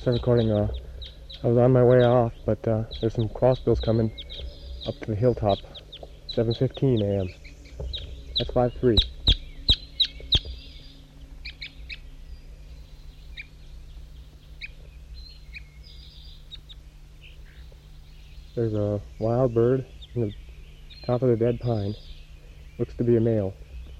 start recording. I was on my way off, but there's some crossbills coming up to the hilltop. 7:15 a.m. That's 5-3. There's a wild bird in the top of the dead pine. Looks to be a male.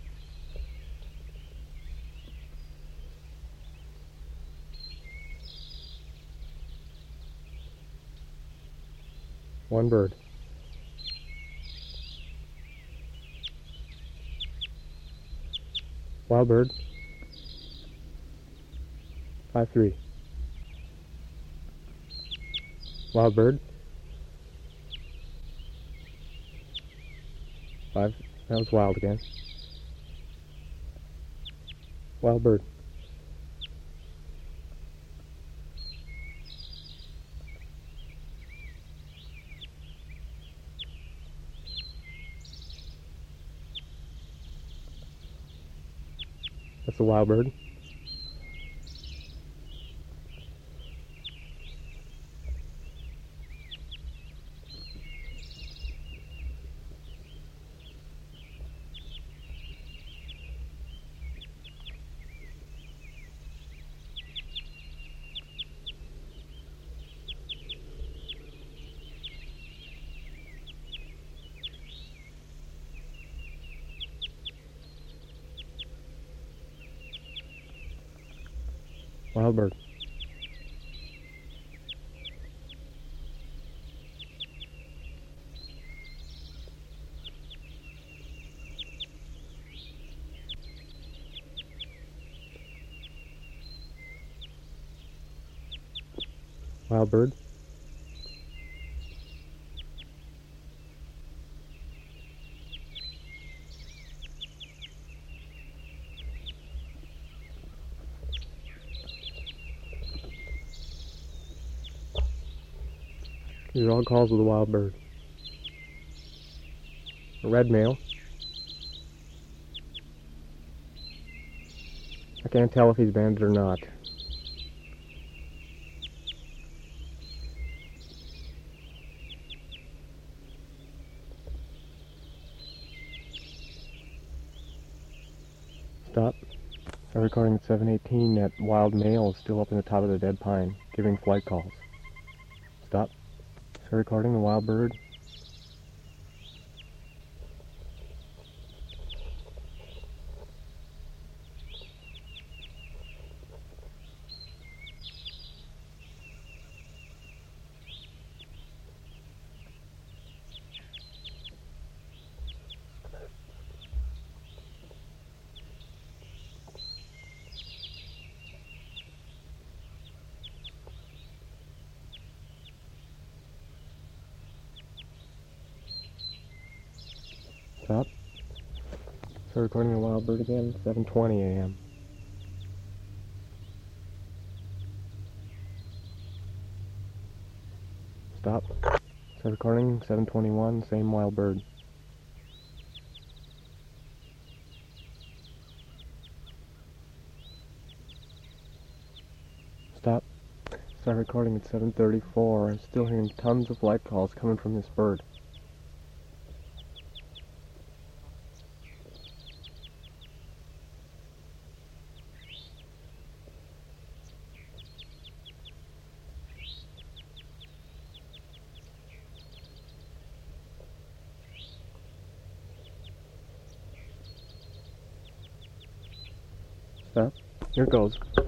One bird. Wild bird. 5-3. Wild bird. 5. That was wild again. Wild bird. That's a wild bird. Wild bird. Wild bird. These are all calls of the wild bird. A red male. I can't tell if he's banded or not. Stop. I'm recording at 7:18. That wild male is still up in the top of the dead pine, giving flight calls. Stop. Start recording the wild bird. Stop. Start recording the wild bird again. 7:20 a.m. Stop. Start recording. 7:21. Same wild bird. Stop. Start recording at 7:34. I'm still hearing tons of flight calls coming from this bird. Stop. Here it goes.